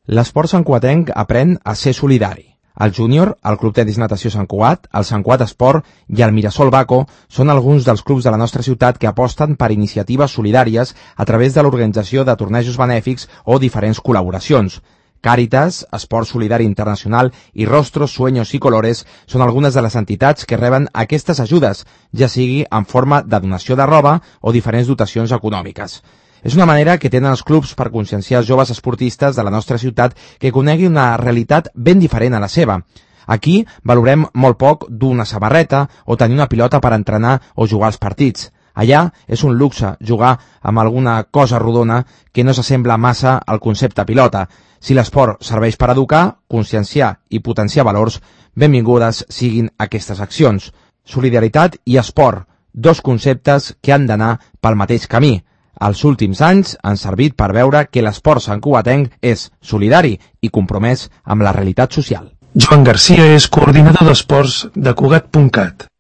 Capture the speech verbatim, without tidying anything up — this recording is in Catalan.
L'esport santcugatenc aprèn a ser solidari. El Júnior, el Club Tenis Natació Sant Cugat, el Sant Cugat Esport i el Mirasol Baco són alguns dels clubs de la nostra ciutat que aposten per iniciatives solidàries a través de l'organització de tornejos benèfics o diferents col·laboracions. Càritas, Esport Solidari Internacional i Rostros, Sueños y Colores són algunes de les entitats que reben aquestes ajudes, ja sigui en forma de donació de roba o diferents dotacions econòmiques. És una manera que tenen els clubs per conscienciar els joves esportistes de la nostra ciutat que conegui una realitat ben diferent a la seva. Aquí valorem molt poc d'una samarreta o tenir una pilota per entrenar o jugar als partits. Allà és un luxe jugar amb alguna cosa rodona que no s'assembla massa al concepte pilota. Si l'esport serveix per educar, conscienciar i potenciar valors, benvingudes siguin aquestes accions. Solidaritat i esport, dos conceptes que han d'anar pel mateix camí. Els últims anys han servit per veure que l'esport santcugatenc és solidari i compromès amb la realitat social. Joan Garcia és coordinador d'esports de Cugat punt cat.